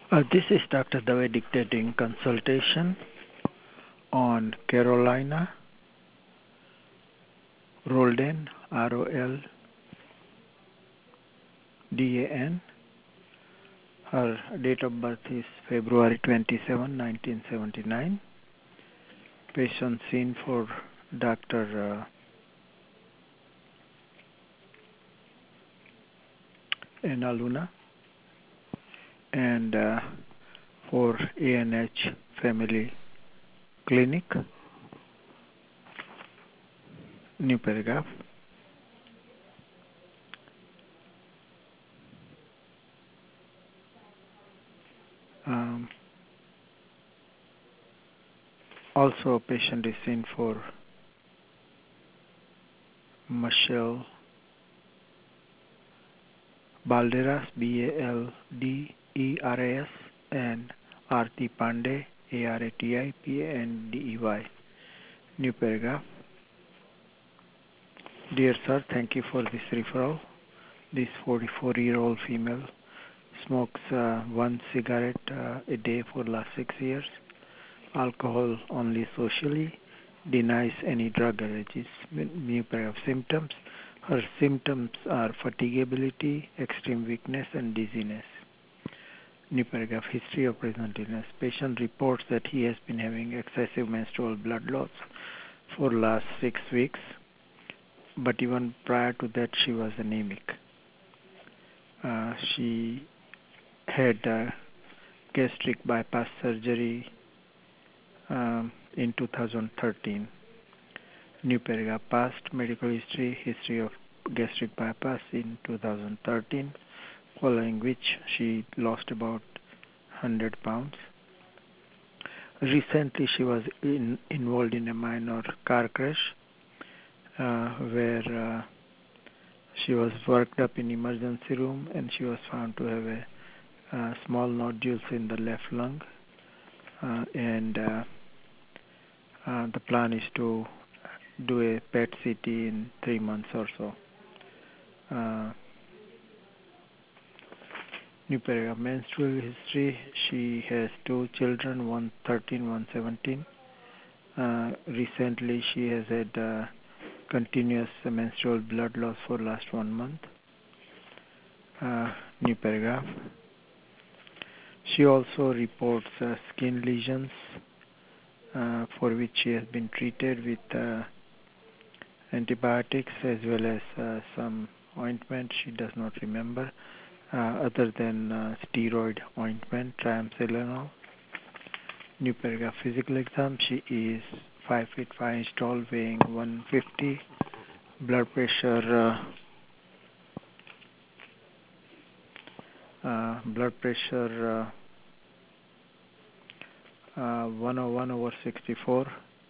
This is Dr. Dave dictating consultation on Carolina Roldan, Roldan. Her date of birth is February 27, 1979. Patient seen for Dr. Anna Luna and for ANH Family Clinic. New paragraph. Also, a patient is seen for Michelle Balderas, Balderas, and Arti Pandey, Arati Pandey. New paragraph. Dear sir, thank you for this referral. This 44-year-old female smokes one cigarette a day for last 6 years, alcohol only socially, denies any drug allergies. New paragraph. Symptoms. Her symptoms are fatigability, extreme weakness, and dizziness. New paragraph. History of present illness. Patient reports that he has been having excessive menstrual blood loss for last 6 weeks, but even prior to that she was anemic. She had gastric bypass surgery in 2013. New paragraph. Past medical history of gastric bypass in 2013, following which she lost about 100 pounds. Recently she was involved in a minor car crash where she was worked up in emergency room and she was found to have a small nodules in the left lung, and the plan is to do a PET CT in 3 months or so. New paragraph. Menstrual history. She has 2 children, one 13, one 17. Recently she has had continuous menstrual blood loss for last 1 month. New paragraph. She also reports skin lesions for which she has been treated with antibiotics as well as some ointment. She does not remember other than steroid ointment, triamcinolone. New paragraph. Physical exam. She is 5 feet 5 inches tall, weighing 150. Blood pressure. 101/64.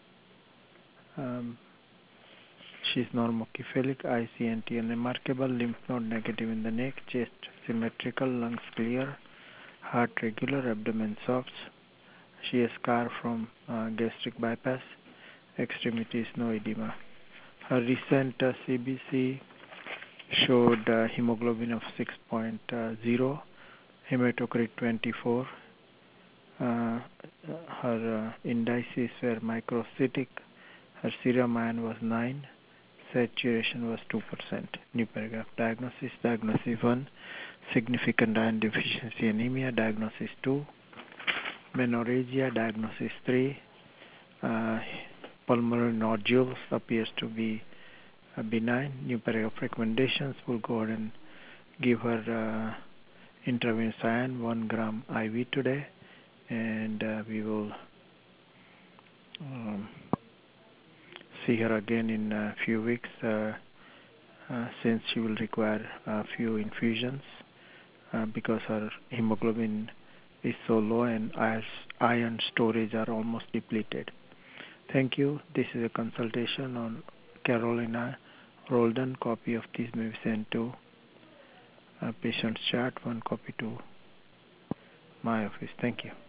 She's normocephalic, ICNT unremarkable, lymph node negative in the neck, chest symmetrical, lungs clear, heart regular, abdomen soft. She has scar from gastric bypass, extremities no edema. Her recent CBC showed hemoglobin of 6.0, hematocrit 24. Her indices were microcytic. Her serum iron was 9. Saturation was 2%. New paragraph. Diagnosis. Diagnosis 1. Significant iron deficiency anemia. Diagnosis 2. Menorrhagia. Diagnosis 3. Pulmonary nodules appears to be benign. New paragraph. Recommendations. We'll go ahead and give her intravenous iron 1 gram IV today, and we will see her again in a few weeks since she will require a few infusions because her hemoglobin is so low and iron storage are almost depleted. Thank you. This is a consultation on Carolina Roldan. Copy of this may be sent to patient's chart, 1 copy to my office. Thank you.